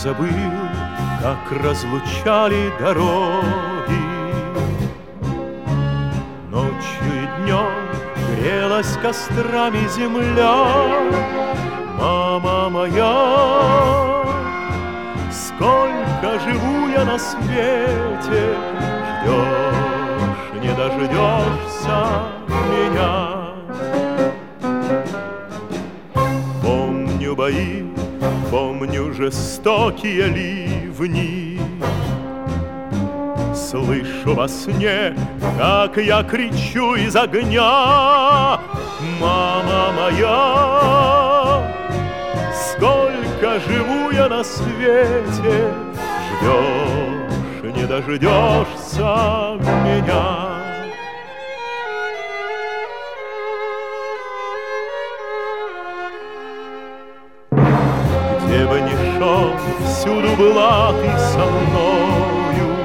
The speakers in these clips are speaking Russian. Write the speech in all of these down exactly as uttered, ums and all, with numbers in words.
забыл, как разлучали дороги. Ночью и днем грелась кострами земля. Мама моя, сколько живу я на свете, ждешь, не дождешься меня. Помню бои, помню жестокие ливни, слышу во сне, как я кричу из огня. Мама моя, сколько живу я на свете, ждешь, не дождешься меня. Где бы ни шел, всюду была ты со мною.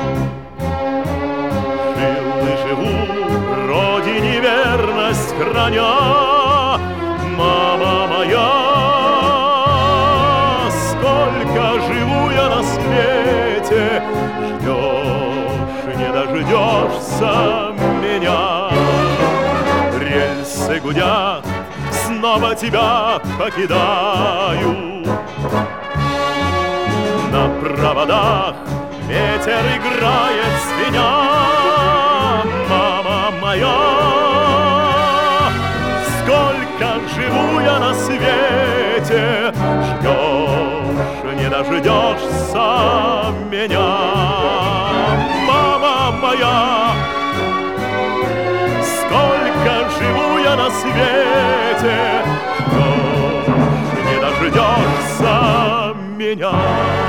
Жил и живу, родине верность храня. Мама моя, сколько живу я на свете, ждешь, не дождешься меня. Рельсы гудят, снова тебя покидаю. На проводах ветер играет звеня. Мама моя, сколько живу я на свете, ждешь, не дождешься меня. Мама моя, сколько живу я на свете, ждешь, не дождешься меня.